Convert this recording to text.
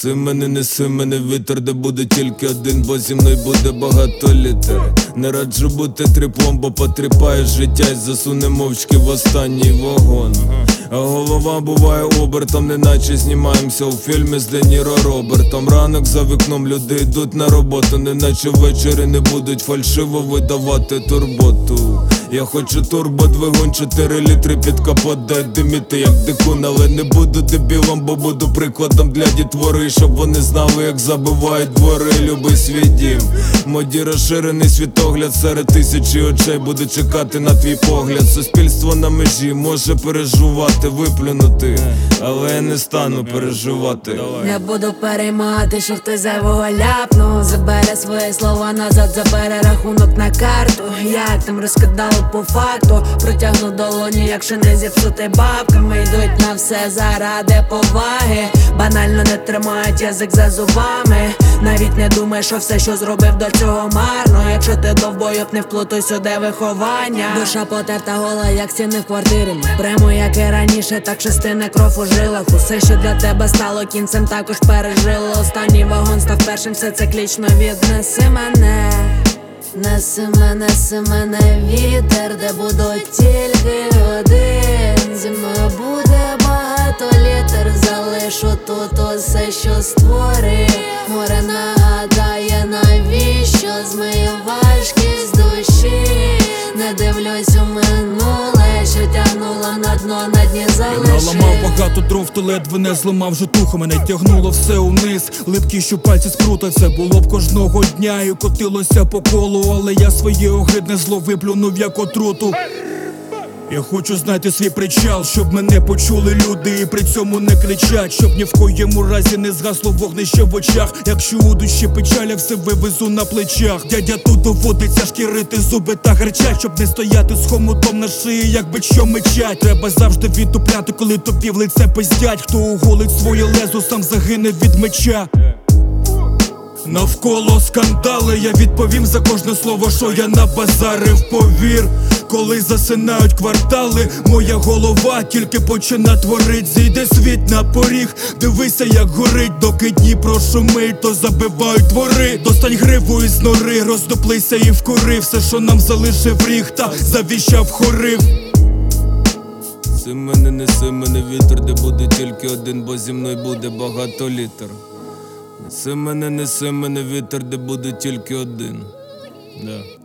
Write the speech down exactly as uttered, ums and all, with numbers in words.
Неси мене, неси мене вітер, де буде тільки один, бо зі мною буде багато літер. Не раджу бути тріпом, бо потріпає життя і засуне мовчки в останній вагон. А голова буває обертом, неначе знімаємося у фільмі з Де Ніро Робертом. Ранок за вікном, люди йдуть на роботу, неначе ввечері не будуть фальшиво видавати турботу. Я хочу турбодвигун, чотири літри під капот, дай диміти як дикун. Але не буду дебілом, бо буду прикладом для дітвори, щоб вони знали, як забивають двори. Люби свій дім, моді розширений світогляд, серед тисячі очей буду чекати на твій погляд. Суспільство на межі може переживати, виплюнути, але я не стану переживати. Не буду переймати, що хтось зайвого ляпнув. Забере свої слова назад, забере рахунок на карту. Як там розкидали по факту, протягну долоні, якщо не зіпсути бабками. Йдуть на все заради поваги, банально не тримають язик за зубами. Навіть не думай, що все, що зробив до цього марно. Якщо ти довбойоб, не вплутуй сюди виховання. Душа потерта гола, як стіни в квартирі. Прямо як і раніше, так шестине кров у жилах. Усе, що для тебе стало кінцем, також пережило. Останній вагон став першим, все циклічно. Віднеси мене, неси мене, неси мене вітер, де буду тільки один. Зі мною буде багато літер, залишу тут усе, що створив. Море нагадає, навіщо змию важкість душі. Не дивлюсь у минуле, що тягнуло на дно, на дні залишив. Я наламав багато дров, то ледве не зламав житуха. Мене тягнуло все униз, липкі щупальці спрута. Це було б кожного дня і котилося по колу, але я своє огидне зло виплюнув як отруту. Я хочу знайти свій причал, щоб мене почули люди і при цьому не кричать. Щоб ні в коєму разі не згасло вогнище в очах. Якщо у душі печаля, все вивезу на плечах. Дядя, тут доводиться шкірити зуби та гарчать, щоб не стояти з хомутом на шиї, якби що мечать. Треба завжди відтупляти, коли тобі в лице пиздять. Хто оголить своє лезо, сам загине від меча. Навколо скандали, я відповім за кожне слово, що я набазарив, повір. Коли засинають квартали, моя голова тільки почина творить. Зійде світ на поріг, дивися як горить. Доки Дніпро шумить, то забивають двори. Достань гриву із нори, роздоплися і вкури. Все, що нам залишив ріг та завіщав хорив. Неси мене, неси мене вітер, де буде тільки один, бо зі мною буде багато літер. Неси мене, неси мене вітер, де буде тільки один. Да.